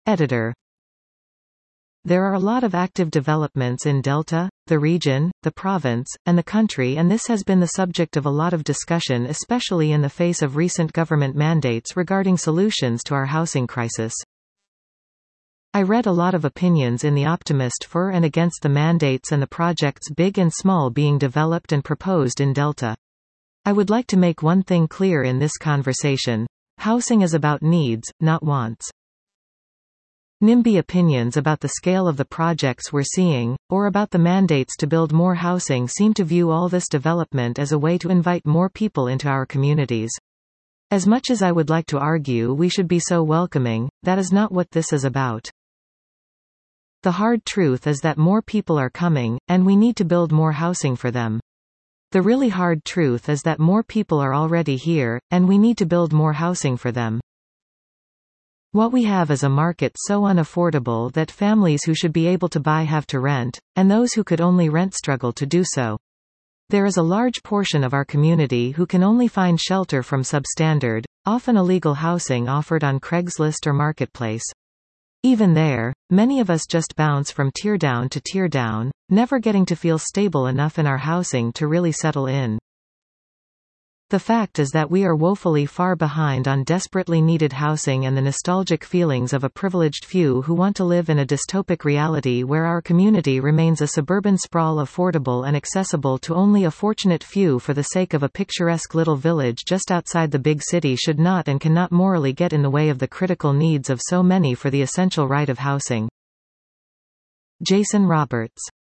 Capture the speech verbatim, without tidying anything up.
Editor. There are a lot of active developments in Delta, the region, the province, and the country, and this has been the subject of a lot of discussion, especially in the face of recent government mandates regarding solutions to our housing crisis. I read a lot of opinions in The Optimist for and against the mandates and the projects big and small being developed and proposed in Delta. I would like to make one thing clear in this conversation. Housing is about needs, not wants. NIMBY opinions about the scale of the projects we're seeing, or about the mandates to build more housing seem to view all this development as a way to invite more people into our communities. As much as I would like to argue we should be so welcoming, that is not what this is about. The hard truth is that more people are coming, and we need to build more housing for them. The really hard truth is that more people are already here, and we need to build more housing for them. What we have is a market so unaffordable that families who should be able to buy have to rent, and those who could only rent struggle to do so. There is a large portion of our community who can only find shelter from substandard, often illegal housing offered on Craigslist or Marketplace. Even there, many of us just bounce from tier down to tier down, never getting to feel stable enough in our housing to really settle in. The fact is that we are woefully far behind on desperately needed housing and the nostalgic feelings of a privileged few who want to live in a dystopic reality where our community remains a suburban sprawl affordable and accessible to only a fortunate few for the sake of a picturesque little village just outside the big city should not and cannot morally get in the way of the critical needs of so many for the essential right of housing. Jason Roberts.